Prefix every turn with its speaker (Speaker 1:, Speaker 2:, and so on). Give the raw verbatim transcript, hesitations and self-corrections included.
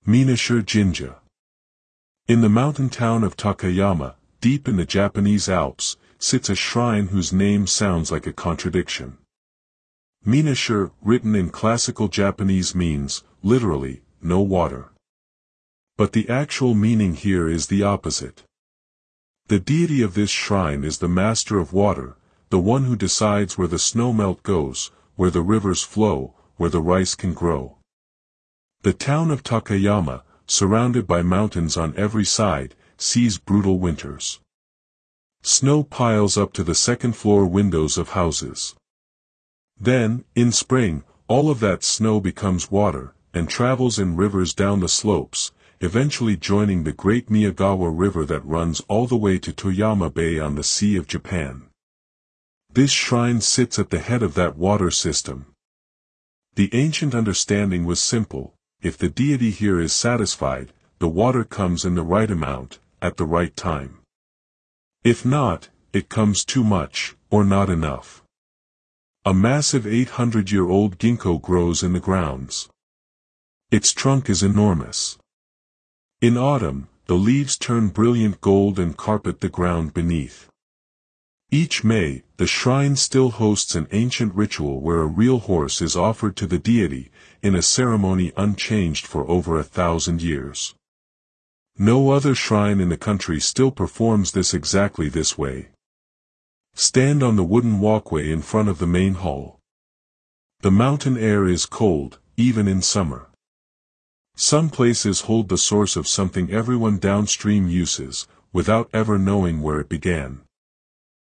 Speaker 1: Minashir Jinja. In the mountain town of Takayama, deep in the Japanese Alps, sits a shrine whose name sounds like a contradiction. Minashir, written in classical Japanese, means, literally, no water. But the actual meaning here is the opposite. The deity of this shrine is the master of water, the one who decides where the snowmelt goes, where the rivers flow, where the rice can grow. The town of Takayama, surrounded by mountains on every side, sees brutal winters. Snow piles up to the second-floor windows of houses. Then, in spring, all of that snow becomes water, and travels in rivers down the slopes, eventually joining the great Miyagawa River that runs all the way to Toyama Bay on the Sea of Japan. This shrine sits at the head of that water system. The ancient understanding was simple: if the deity here is satisfied, the water comes in the right amount, at the right time. If not, it comes too much, or not enough. A massive eight hundred year old ginkgo grows in the grounds. Its trunk is enormous. In autumn, the leaves turn brilliant gold and carpet the ground beneath. Each May, the shrine still hosts an ancient ritual where a real horse is offered to the deity, in a ceremony unchanged for over a thousand years. No other shrine in the country still performs this exactly this way. Stand on the wooden walkway in front of the main hall. The mountain air is cold, even in summer. Some places hold the source of something everyone downstream uses, without ever knowing where it began.